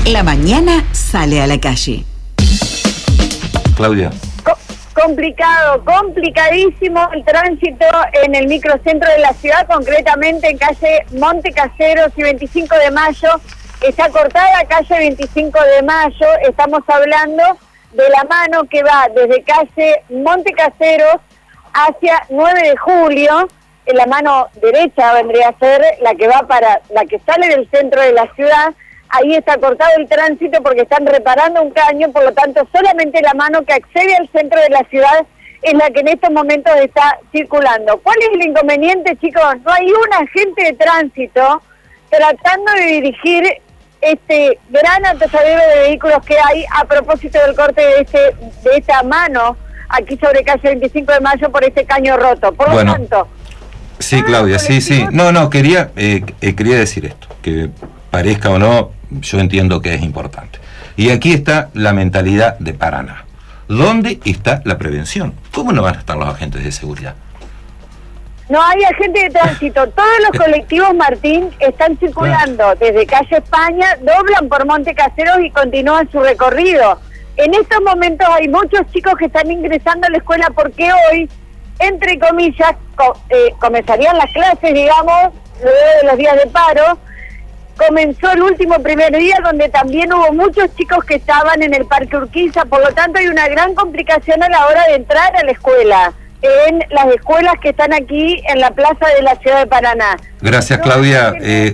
La mañana sale a la calle. Claudia. Complicadísimo el tránsito en el microcentro de la ciudad, concretamente en calle Monte Caseros y 25 de Mayo. Está cortada calle 25 de Mayo, estamos hablando de la mano que va desde calle Monte Caseros hacia 9 de julio, en la mano derecha vendría a ser la que va para la que sale del centro de la ciudad. Ahí está cortado el tránsito porque están reparando un caño, por lo tanto solamente la mano que accede al centro de la ciudad es la que en estos momentos está circulando. ¿Cuál es el inconveniente, chicos? No hay un agente de tránsito tratando de dirigir este gran atolladero de vehículos que hay a propósito del corte de esta mano aquí sobre calle 25 de Mayo por este caño roto. Por lo tanto... Sí, Claudia, sí. No, quería decir esto, que parezca o no, yo entiendo que es importante. Y aquí está la mentalidad de Paraná. ¿Dónde está la prevención? ¿Cómo no van a estar los agentes de seguridad? No hay agentes de tránsito. Todos los colectivos, Martín, están circulando desde calle España, doblan por Monte Caseros y continúan su recorrido. En estos momentos hay muchos chicos que están ingresando a la escuela porque hoy, entre comillas, comenzarían las clases, digamos, luego de los días de paro. Comenzó el último primer día donde también hubo muchos chicos que estaban en el Parque Urquiza, por lo tanto hay una gran complicación a la hora de entrar a la escuela, en las escuelas que están aquí en la plaza de la ciudad de Paraná. Gracias, Claudia.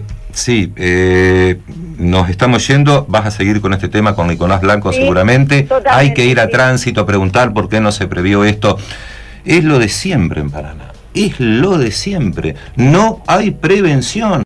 Nos estamos yendo, vas a seguir con este tema con Nicolás Blanco, sí, seguramente. Hay que ir a tránsito a preguntar por qué no se previó esto. Es lo de siempre en Paraná, es lo de siempre. No hay prevención.